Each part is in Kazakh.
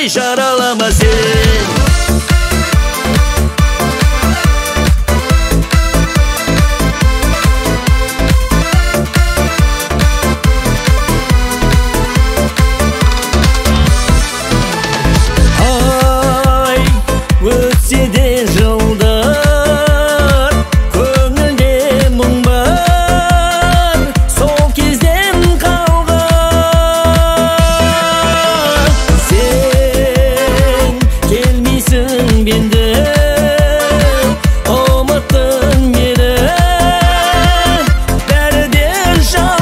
жаралама сен. Өтсе де жылдар, көңілде мұң бар, сол кезден қалған. Сен келмейсің бенді, ұмыттың мені, бәріден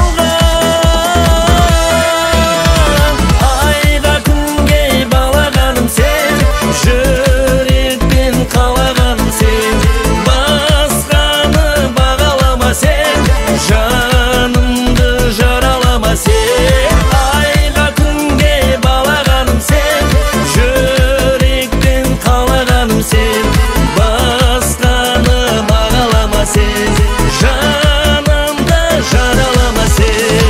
жалған. Айға күнге балағаным сен, қалағаным сен, басқаны бағалама сен, жанымды жаралама сен. Айға күнге балағаным сен, жүрекпен қалағаным сен, басқаны бағалама сен, жанымды жаралама сен.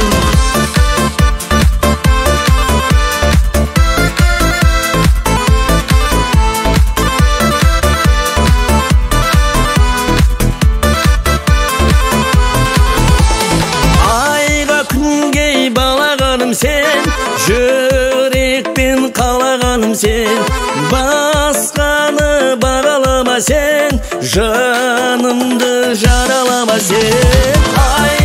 Сен, жүрекпен қалағаным сен, басқаны бағалама сен, жанымды жаралама сен.